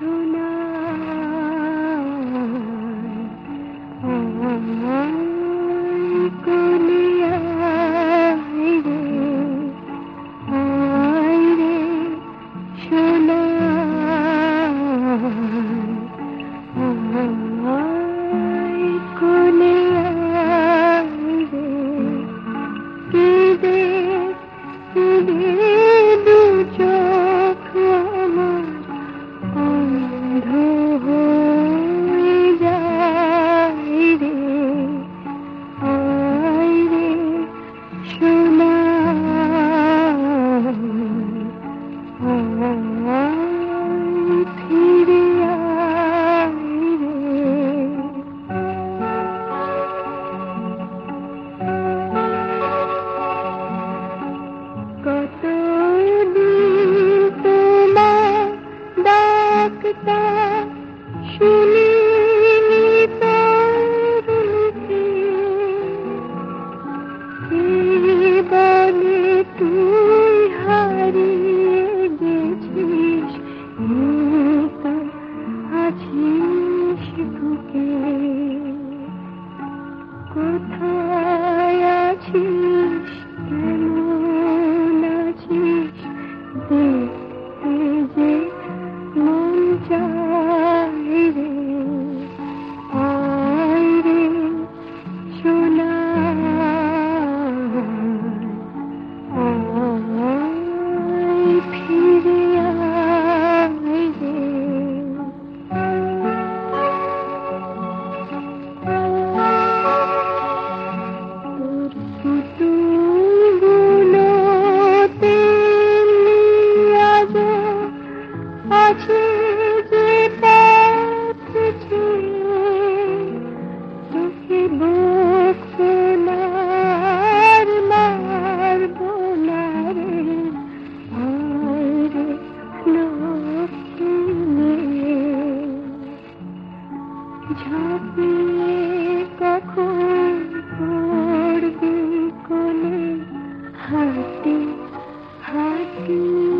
কোথায় আছিস, কেমন আছিস, দেখতে যে মন চায় রে, আয় রে সোনা, আয় ফিরে আয় রে। আছে যে পথ তোকে বকবো না আর মারবো না রে, আয় রে লক্ষ্মী, ঝাঁপিয়ে কখন পড়বি কোলে, হাঁটি হাঁটি